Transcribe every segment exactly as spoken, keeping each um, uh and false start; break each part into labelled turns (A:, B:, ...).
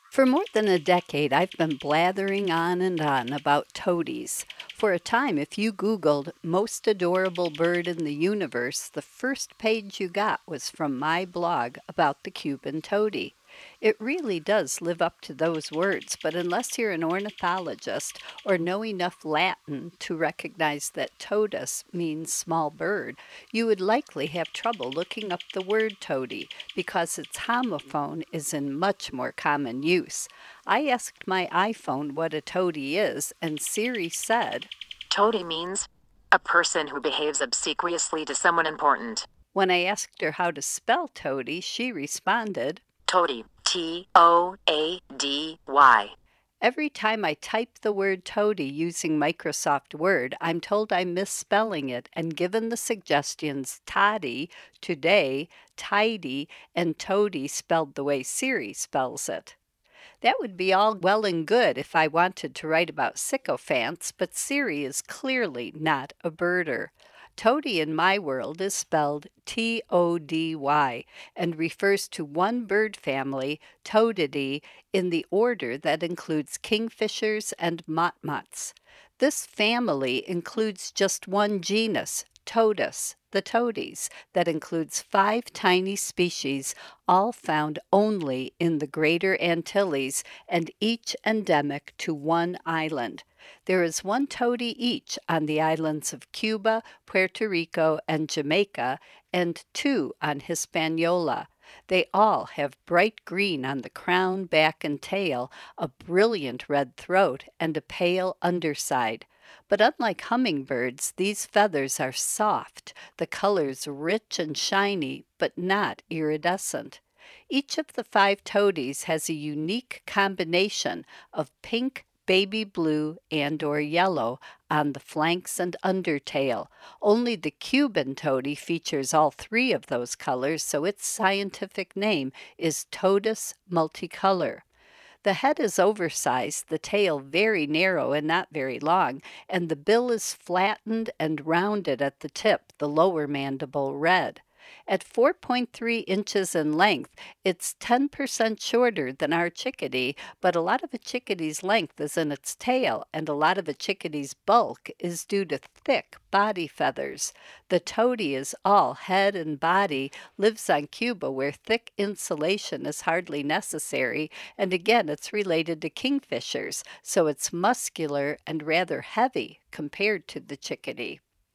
A: For more than a decade, I've been blathering on and on about toadies. For a time, if you Googled most adorable bird in the universe, the first page you got was from my blog about the Cuban toady. It really does live up to those words, but unless you're an ornithologist or know enough Latin to recognize that totus means small bird, you would likely have trouble looking up the word toady because its homophone is in much more common use. I asked my iPhone what a toady is, and Siri said,
B: Toady means a person who behaves obsequiously to someone important.
A: when I asked her how to spell toady, she responded,
B: Toady, T O A D Y.
A: every time I type the word toady using Microsoft Word, I'm told I'm misspelling it and given the suggestions toddy, today, tidy, and toady spelled the way Siri spells it. That would be all well and good if I wanted to write about sycophants, but Siri is clearly not a birder. Toady in my world is spelled T O D Y and refers to one bird family, Toadidae, in the order that includes kingfishers and motmots. This family includes just one genus, Totus, the toadies, that includes five tiny species, all found only in the Greater Antilles and each endemic to one island. There is one toady each on the islands of Cuba, Puerto Rico, and Jamaica, and two on Hispaniola. They all have bright green on the crown, back, and tail, a brilliant red throat, and a pale underside. But unlike hummingbirds, these feathers are soft, the colors rich and shiny, but not iridescent. Each of the five toadies has a unique combination of pink, baby blue, and or yellow on the flanks and undertail. Only the Cuban toady features all three of those colors, so its scientific name is Totus multicolor. The head is oversized, the tail very narrow and not very long, and the bill is flattened and rounded at the tip, the lower mandible red. At four point three inches in length, it's ten percent shorter than our chickadee, but a lot of a chickadee's length is in its tail, and a lot of a chickadee's bulk is due to thick body feathers. The toady is all head and body, lives on Cuba where thick insulation is hardly necessary, and again it's related to kingfishers, so it's muscular and rather heavy compared to the chickadee.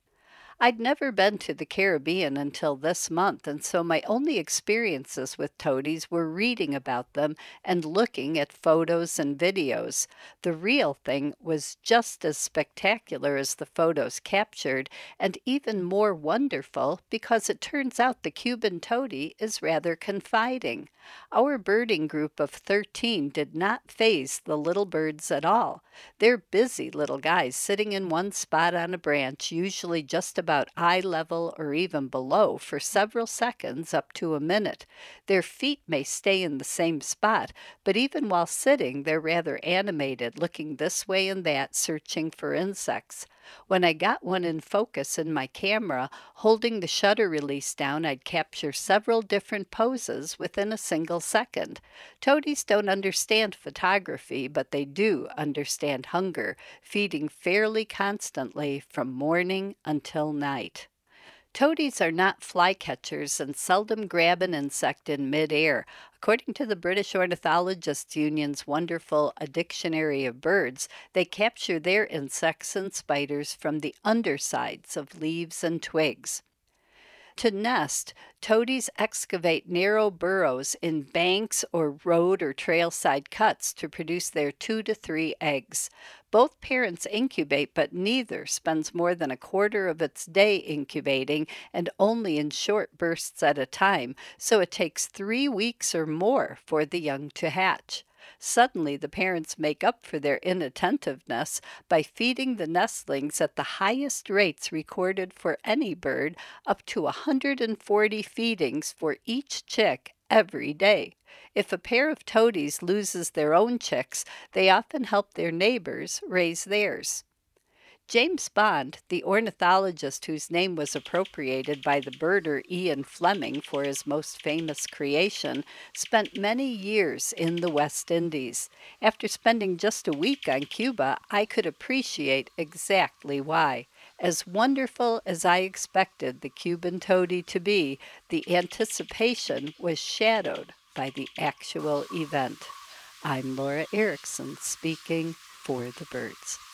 A: I'd never been to the Caribbean until this month, and so my only experiences with toadies were reading about them and looking at photos and videos. The real thing was just as spectacular as the photos captured, and even more wonderful because it turns out the Cuban toady is rather confiding. Our birding group of thirteen did not faze the little birds at all. They're busy little guys sitting in one spot on a branch, usually just about eye level or even below, for several seconds up to a minute. Their feet may stay in the same spot, but even while sitting, they're rather animated, looking this way and that, searching for insects. When I got one in focus in my camera, holding the shutter release down, I'd capture several different poses within a single second. Toadies don't understand photography, but they do understand hunger, feeding fairly constantly from morning until night. Toadies are not flycatchers and seldom grab an insect in midair. According to the British Ornithologists Union's wonderful A Dictionary of Birds, they capture their insects and spiders from the undersides of leaves and twigs. To nest, toadies excavate narrow burrows in banks or road or trailside cuts to produce their two to three eggs. Both parents incubate, but neither spends more than a quarter of its day incubating and only in short bursts at a time, so it takes three weeks or more for the young to hatch. Suddenly, the parents make up for their inattentiveness by feeding the nestlings at the highest rates recorded for any bird, up to one hundred forty feedings for each chick every day. If a pair of toadies loses their own chicks, they often help their neighbors raise theirs. James Bond, the ornithologist whose name was appropriated by the birder Ian Fleming for his most famous creation, spent many years in the West Indies. After spending just a week on Cuba, I could appreciate exactly why. As wonderful as I expected the Cuban toady to be, the anticipation was shadowed by the actual event. I'm Laura Erickson speaking for the birds.